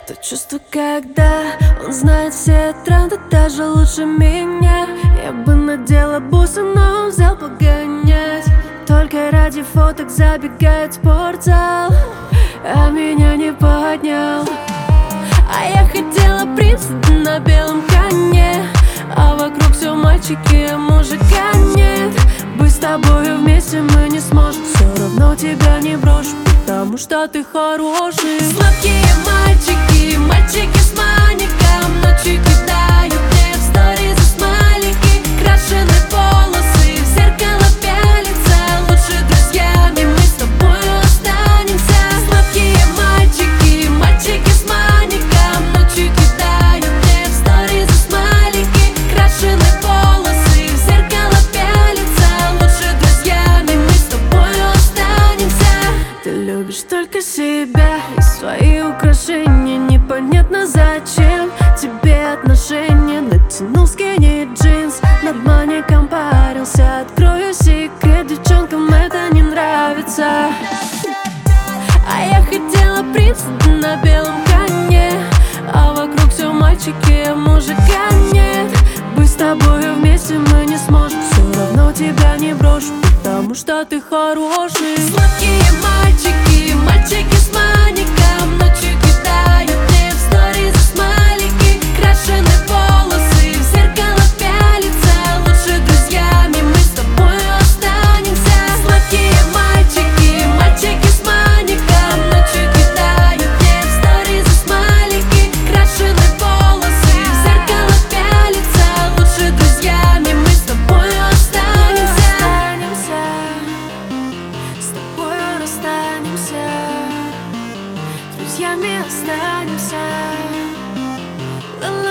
То чувство, когда он знает все тренды даже лучше меня. Я бы надела бусы, но он взял погонять. Только ради фоток забегает в спортзал, а меня не поднял. А я хотела принца на белом коне, а вокруг все мальчики, а мужика нет. Быть с тобою вместе мы не сможем, все равно тебя не брошу, потому что ты хороший. Сладкие мальчики, мальчики с маником, ночью кидают мне в сторизы смайлики. Крашены волосы, в зеркало пялятся, лучше друзьями мы с тобою останемся. Сладкие мальчики, мальчики с маником, ночью кидают мне в сторизы смайлики. Крашены волосы, в зеркало пялятся, лучше друзьями мы с тобою останемся. Ты любишь только себя и свои украшения, непонятно зачем тебе отношения. Натянул скини джинс, над маником парился. Открою секрет, девчонкам это не нравится. А я хотела принца на белом коне, а вокруг все мальчики, а мужика нет. Быть с тобою вместе мы не сможем, все равно тебя не брошу, потому что ты хороший. Сладкие мальчики, мальчики с маником, ночью кидают мне в сторизы смайлики. Крашены волосы, в зеркало пялятся, лучше друзьями мы с тобою останемся. Сладкие мальчики, мальчики с маником, ночью кидают мне в сторизы смайлики. Крашены волосы, в зеркало пялятся, лучше друзьями мы с тобою останемся. С тобою расстанемся, друзьями останемся.